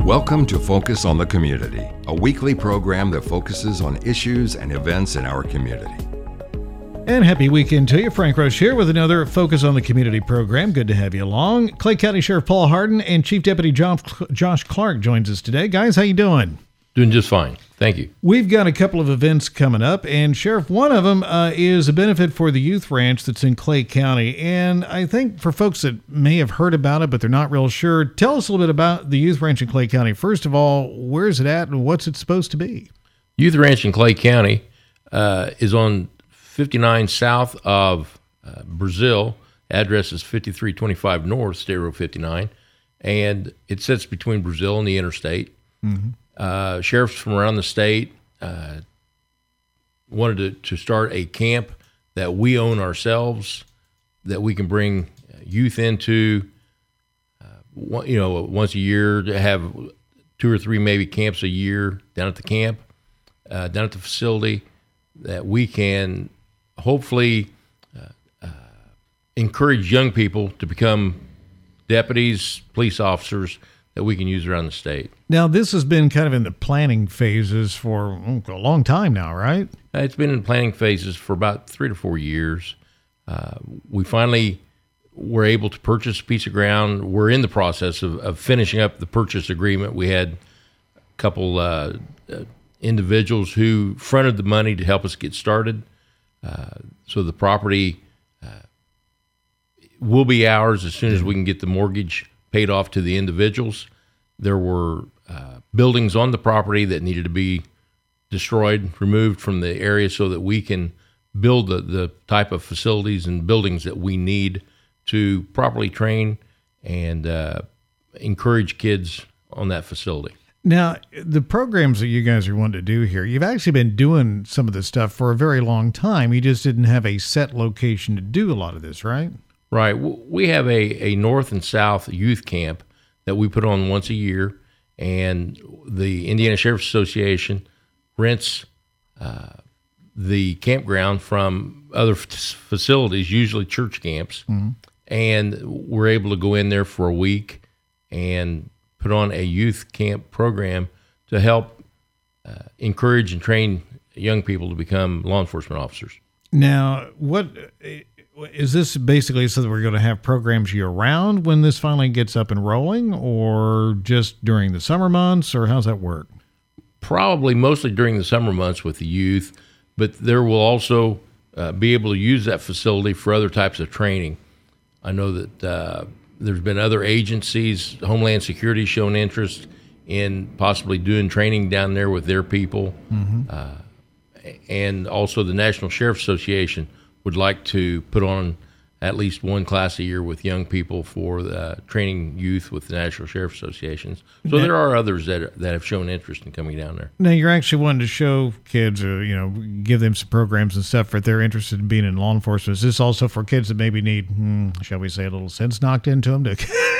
Welcome to Focus on the Community, a weekly program that focuses on issues and events in our community. And happy weekend to you. Frank Roche here with another Focus on the Community program. Good to have you along. Clay County Sheriff Paul Hardin and Chief Deputy Josh Clark joins us today. Guys, how you doing? Doing just fine. Thank you. We've got a couple of events coming up, and Sheriff, one of them is a benefit for the youth ranch that's in Clay County. And I think for folks that may have heard about it, but they're not real sure, tell us a little bit about the youth ranch in Clay County. First of all, where's it at and what's it supposed to be? Youth Ranch in Clay County is on 59 south of Brazil. Address is 5325 North, State Road 59. And it sits between Brazil and the interstate. Mm-hmm. Sheriffs from around the state wanted to start a camp that we own ourselves, that we can bring youth into, once a year, to have 2 or 3 maybe camps a year down at the camp, down at the facility, that we can hopefully encourage young people to become deputies, police officers, that we can use around the state. Now, this has been kind of in the planning phases for a long time now, right? It's been in planning phases for about 3 to 4 years. We finally were able to purchase a piece of ground. We're in the process of finishing up the purchase agreement. We had a couple individuals who fronted the money to help us get started. So the property will be ours as soon as we can get the mortgage paid off to the individuals. There were buildings on the property that needed to be destroyed, removed from the area so that we can build the type of facilities and buildings that we need to properly train and encourage kids on that facility. Now, the programs that you guys are wanting to do here, you've actually been doing some of this stuff for a very long time. You just didn't have a set location to do a lot of this, right? Right. We have a north and south youth camp that we put on once a year, and the Indiana Sheriff's Association rents the campground from other facilities, usually church camps, mm-hmm. and we're able to go in there for a week and put on a youth camp program to help encourage and train young people to become law enforcement officers. Now, what is this basically, so that we're going to have programs year-round when this finally gets up and rolling, or just during the summer months, or how's that work? Probably mostly during the summer months with the youth, but there will also be able to use that facility for other types of training. I know that there's been other agencies, Homeland Security, shown interest in possibly doing training down there with their people, mm-hmm. And also the National Sheriff's Association would like to put on at least one class a year with young people for training youth with the National Sheriff's Associations. So there are others that have shown interest in coming down there. Now, you're actually wanting to show kids, or give them some programs and stuff if they're interested in being in law enforcement. Is this also for kids that maybe need, shall we say, a little sense knocked into them?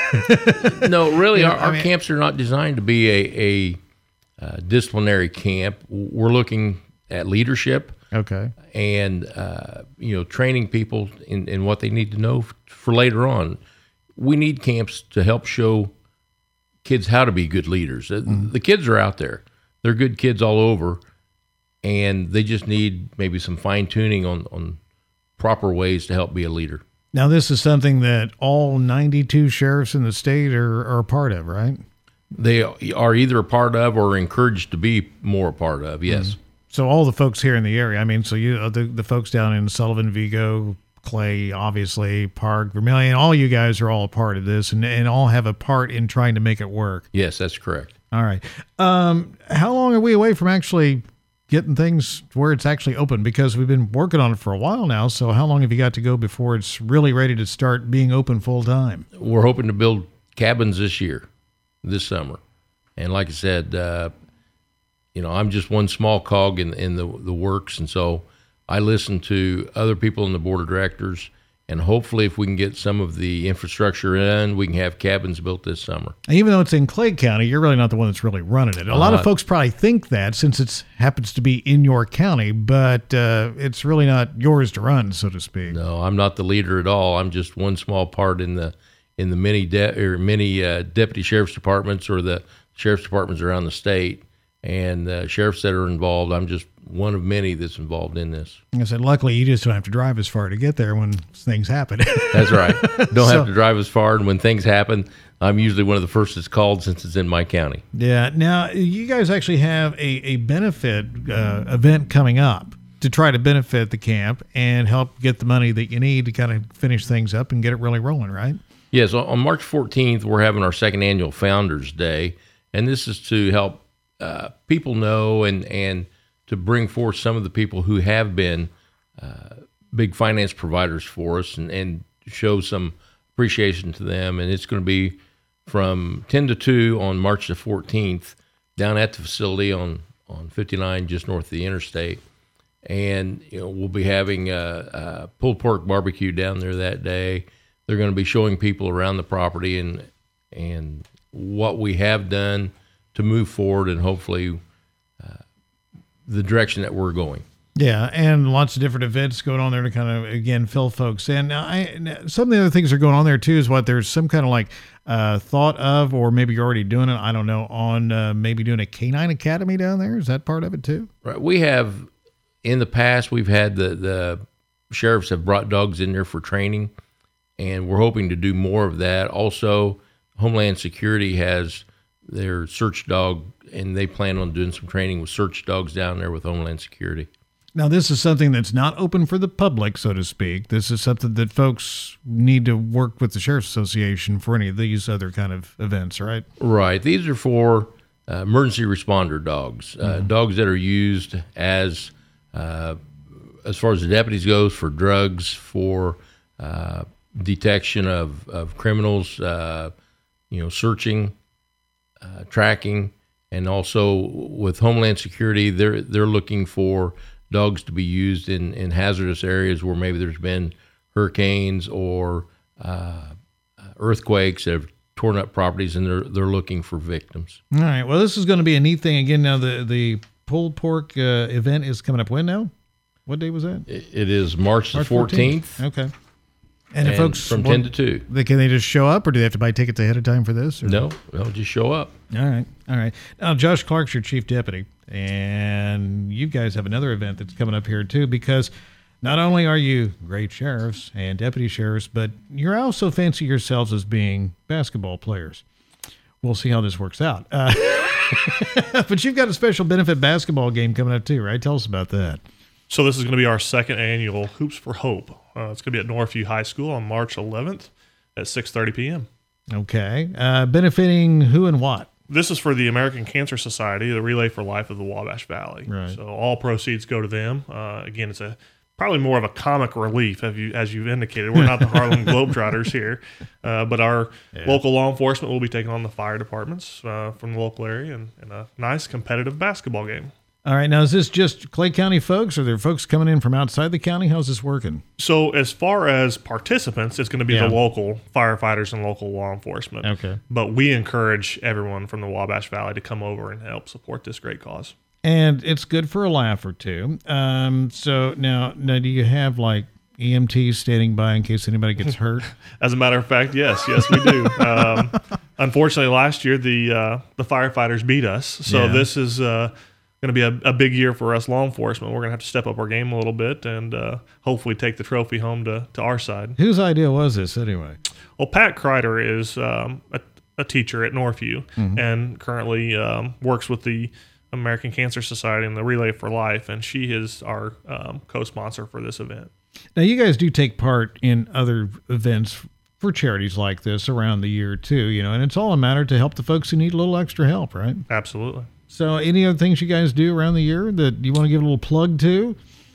No, really, our camps are not designed to be a disciplinary camp. We're looking at leadership. Okay. And, training people in what they need to know for later on. We need camps to help show kids how to be good leaders. Mm-hmm. The kids are out there. They're good kids all over, and they just need maybe some fine-tuning on proper ways to help be a leader. Now, this is something that all 92 sheriffs in the state are a part of, right? They are either a part of or encouraged to be more a part of, yes. Mm-hmm. So all the folks here in the area, so the folks down in Sullivan, Vigo, Clay, obviously, Park, Vermilion, all you guys are all a part of this and all have a part in trying to make it work. Yes, that's correct. All right. How long are we away from actually getting things where it's actually open? Because we've been working on it for a while now, so how long have you got to go before it's really ready to start being open full time? We're hoping to build cabins this summer. And like I said, I'm just one small cog in the works, and so I listen to other people in the board of directors, and hopefully if we can get some of the infrastructure in, we can have cabins built this summer. Even though it's in Clay County, you're really not the one that's really running it. A lot of folks probably think that since it happens to be in your county, but it's really not yours to run, so to speak. No, I'm not the leader at all. I'm just one small part in the many deputy sheriff's departments or the sheriff's departments around the state, and sheriffs that are involved. I'm just one of many that's involved in this. I said, luckily, you just don't have to drive as far to get there when things happen. That's right. Don't have to drive as far, and when things happen, I'm usually one of the first that's called since it's in my county. Yeah. Now, you guys actually have a benefit event coming up to try to benefit the camp and help get the money that you need to kind of finish things up and get it really rolling, right? Yes, on March 14th, we're having our second annual Founders Day, and this is to help people know and to bring forth some of the people who have been big finance providers for us and show some appreciation to them. And it's going to be from 10 to 2 on March the 14th down at the facility on 59 just north of the interstate. And we'll be having a pulled pork barbecue down there that day. They're going to be showing people around the property and what we have done to move forward and hopefully the direction that we're going. Yeah, and lots of different events going on there to kind of, again, fill folks in. Now, some of the other things that are going on there, too, is there's some kind of like thought of, or maybe you're already doing it, I don't know, on maybe doing a canine academy down there. Is that part of it, too? Right. We have, in the past, we've had the sheriffs have brought dogs in there for training, and we're hoping to do more of that. Also, Homeland Security has their search dog, and they plan on doing some training with search dogs down there with Homeland Security. Now, this is something that's not open for the public, so to speak. This is something that folks need to work with the Sheriff's Association for any of these other kind of events, right? Right. These are for emergency responder dogs, dogs that are used as far as the deputies goes, for drugs, for detection of criminals, searching, tracking, and also with Homeland Security, they're looking for dogs to be used in hazardous areas where maybe there's been hurricanes or earthquakes that have torn up properties, and they're looking for victims. All right. Well, this is going to be a neat thing. Again, now the pulled pork event is coming up when now? What day was that? It is March the 14th. Okay. And if folks from 10 to 2. Can they just show up, or do they have to buy tickets ahead of time for this? Or? No, just show up. All right. Now, Josh Clark's your chief deputy, and you guys have another event that's coming up here too, because not only are you great sheriffs and deputy sheriffs, but you're also fancy yourselves as being basketball players. We'll see how this works out. But you've got a special benefit basketball game coming up too, right? Tell us about that. So this is going to be our second annual Hoops for Hope. It's going to be at Northview High School on March 11th at 6:30 p.m. Okay. Benefiting who and what? This is for the American Cancer Society, the Relay for Life of the Wabash Valley. Right. So all proceeds go to them. Again, it's probably more of a comic relief, as you've indicated. We're not the Harlem Globetrotters here, but our local law enforcement will be taking on the fire departments from the local area in a nice competitive basketball game. All right. Now, is this just Clay County folks, or are there folks coming in from outside the county? How's this working? So as far as participants, it's going to be the local firefighters and local law enforcement. Okay. But we encourage everyone from the Wabash Valley to come over and help support this great cause. And it's good for a laugh or two. So now do you have like EMTs standing by in case anybody gets hurt? As a matter of fact, yes, we do. Unfortunately, last year the firefighters beat us, so this is going to be a big year for us law enforcement. We're going to have to step up our game a little bit and hopefully take the trophy home to our side. Whose idea was this anyway? Well, Pat Kreider is a teacher at Northview and currently works with the American Cancer Society and the Relay for Life, and she is our co-sponsor for this event. Now, you guys do take part in other events for charities like this around the year too, and it's all a matter to help the folks who need a little extra help, right? Absolutely. So any other things you guys do around the year that you want to give a little plug to?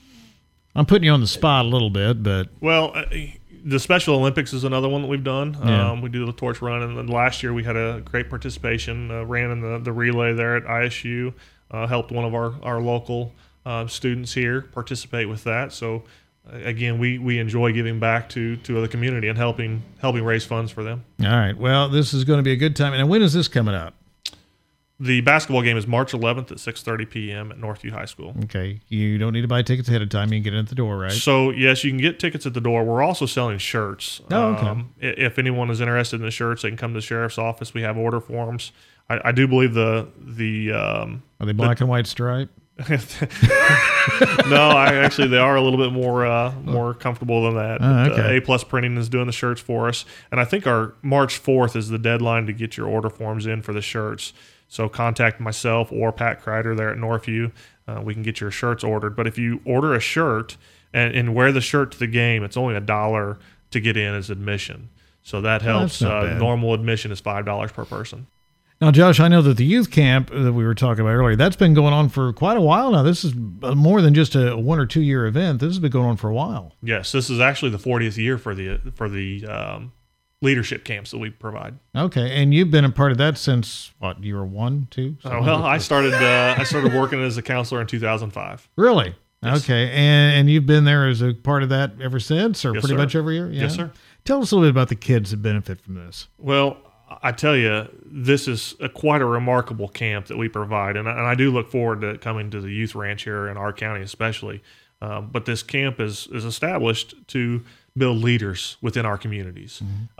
I'm putting you on the spot a little bit, but... Well, the Special Olympics is another one that we've done. Yeah. We do the torch run, and then last year we had a great participation, ran in the relay there at ISU, helped one of our local students here participate with that. So, again, we enjoy giving back to the community and helping raise funds for them. All right. Well, this is going to be a good time. And when is this coming up? The basketball game is March 11th at 6:30 p.m. at Northview High School. Okay. You don't need to buy tickets ahead of time. You can get in at the door, right? So, yes, you can get tickets at the door. We're also selling shirts. Oh, okay. If anyone is interested in the shirts, they can come to the sheriff's office. We have order forms. I do believe the Are they black and white stripe? No, they are a little bit more comfortable than that. Okay. A+ Printing is doing the shirts for us, and I think our March 4th is the deadline to get your order forms in for the shirts. So contact myself or Pat Kreider there at Northview. We can get your shirts ordered. But if you order a shirt and wear the shirt to the game, it's only $1 to get in as admission. So that helps. That's not bad. Normal admission is $5 per person. Now, Josh, I know that the youth camp that we were talking about earlier, that's been going on for quite a while now. This is more than just a 1 or 2 year event. This has been going on for a while. Yes, this is actually the 40th year for the leadership camps that we provide. Okay, and you've been a part of that since what? You were 1, 2? I started working as a counselor in 2005. Really? Yes. Okay, and you've been there as a part of that ever since, or Yes, pretty sir. much every year? Yeah? Yes, sir. Tell us a little bit about the kids that benefit from this. Well, I tell you, this is quite a remarkable camp that we provide, and I do look forward to coming to the youth ranch here in our county especially. But this camp is established to build leaders within our communities.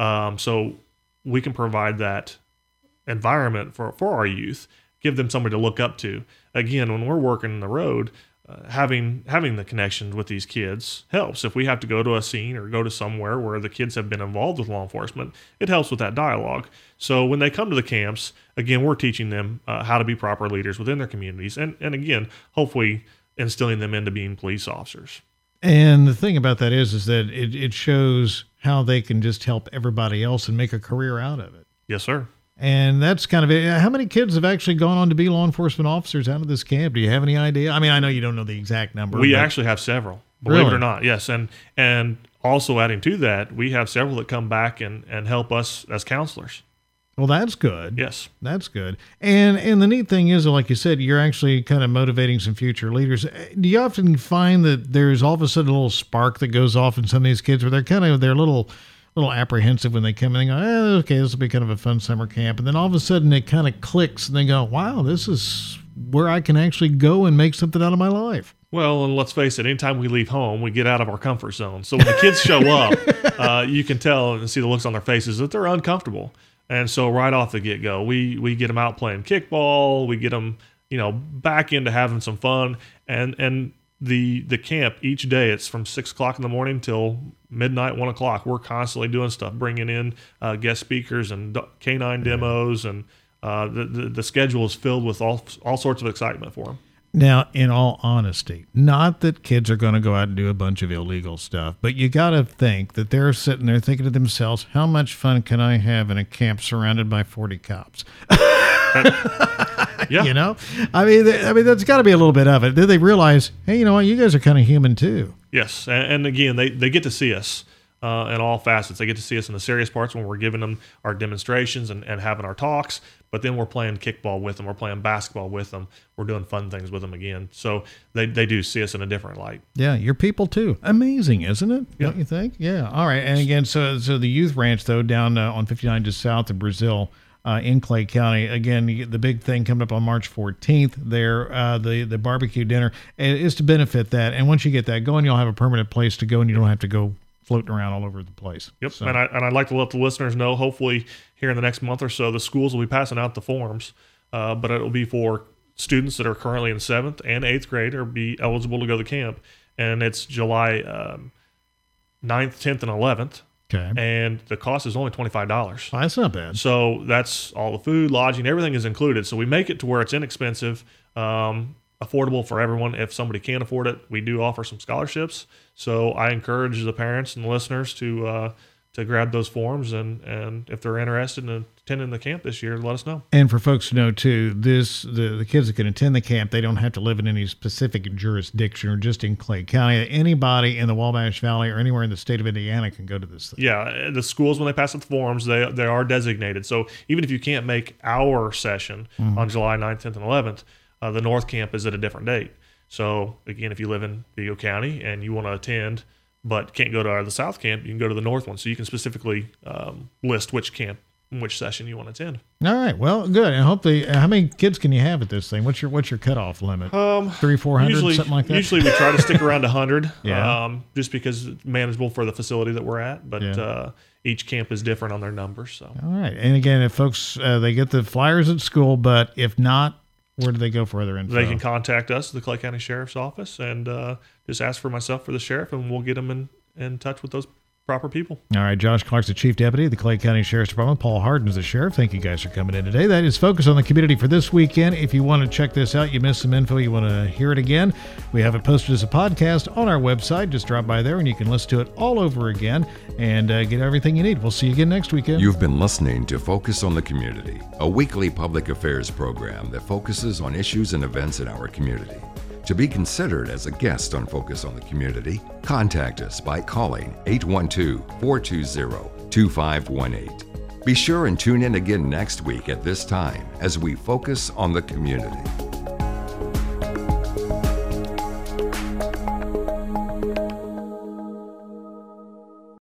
So we can provide that environment for our youth, give them somebody to look up to. Again, when we're working the road, having the connection with these kids helps. If we have to go to a scene or go to somewhere where the kids have been involved with law enforcement, it helps with that dialogue. So when they come to the camps, again, we're teaching them how to be proper leaders within their communities, and again, hopefully instilling them into being police officers. And the thing about that is that it shows how they can just help everybody else and make a career out of it. Yes, sir. And that's kind of it. How many kids have actually gone on to be law enforcement officers out of this camp? Do you have any idea? I mean, I know you don't know the exact number. We but- actually have several, believe Really? it or not. Yes, and also adding to that, we have several that come back and help us as counselors. Well, that's good. Yes. That's good. And the neat thing is, like you said, you're actually kind of motivating some future leaders. Do you often find that there's all of a sudden a little spark that goes off in some of these kids where they're a little apprehensive when they come in and go, okay, this will be kind of a fun summer camp. And then all of a sudden it kind of clicks and they go, wow, this is where I can actually go and make something out of my life. Well, and let's face it, anytime we leave home, we get out of our comfort zone. So when the kids show up, you can tell and see the looks on their faces that they're uncomfortable. And so right off the get-go, we get them out playing kickball. We get them, back into having some fun. And the camp each day, it's from 6 o'clock in the morning till midnight, 1 o'clock. We're constantly doing stuff, bringing in guest speakers and canine demos, and the schedule is filled with all sorts of excitement for them. Now, in all honesty, not that kids are going to go out and do a bunch of illegal stuff, but you got to think that they're sitting there thinking to themselves, how much fun can I have in a camp surrounded by 40 cops? Yeah. I mean, that's got to be a little bit of it. Then they realize, hey, you know what? You guys are kind of human too. Yes, and again, they get to see us in all facets. They get to see us in the serious parts when we're giving them our demonstrations and having our talks, but then we're playing kickball with them. We're playing basketball with them. We're doing fun things with them again. So they do see us in a different light. Yeah, you're people too. Amazing, isn't it? Yeah. Don't you think? Yeah. All right. And again, so the youth ranch, though, down on 59 just south of Brazil, in Clay County. Again, the big thing coming up on March 14th there, the barbecue dinner is to benefit that. And once you get that going, you'll have a permanent place to go and you don't have to go floating around all over the place. Yep. So, And I'd like to let the listeners know, hopefully here in the next month or so, the schools will be passing out the forms, but it'll be for students that are currently in 7th and 8th grade or be eligible to go to camp. And it's July 9th, 10th, and 11th. okay. And the cost is only $25. Well, that's not bad. So that's all the food, lodging, everything is included. So we make it to where it's inexpensive, affordable for everyone. If somebody can't afford it, we do offer some scholarships. So I encourage the parents and the listeners to grab those forms, and if they're interested in attending the camp this year, let us know. And for folks to know too, the kids that can attend the camp, they don't have to live in any specific jurisdiction or just in Clay County. Anybody in the Wabash Valley or anywhere in the state of Indiana can go to this thing. Yeah, the schools, when they pass out the forms, they are designated. So even if you can't make our session on July 9th, 10th, and 11th, the North Camp is at a different date. So again, if you live in Vigo County and you want to attend but can't go to the South Camp, you can go to the North one. So you can specifically list which camp which session you want to attend. All right. Well, good. And hopefully, how many kids can you have at this thing? What's your cutoff limit? 300-400, something like that? Usually we try to stick around 100, Yeah. just because it's manageable for the facility that we're at. But each camp is different on their numbers. So. All right. And again, if folks, they get the flyers at school, but if not, where do they go for other info? They can contact us, the Clay County Sheriff's Office, and just ask for myself or the sheriff, and we'll get them in touch with those proper people. All right, Josh Clark's the Chief Deputy of the Clay County Sheriff's Department. Paul Harden is the Sheriff. Thank you guys for coming in today. That is Focus on the Community for this weekend. If you want to check this out, you missed some info, you want to hear it again, we have it posted as a podcast on our website. Just drop by there and you can listen to it all over again and get everything you need. We'll see you again next weekend. You've been listening to Focus on the Community, a weekly public affairs program that focuses on issues and events in our community. To be considered as a guest on Focus on the Community, contact us by calling 812-420-2518. Be sure and tune in again next week at this time as we focus on the community.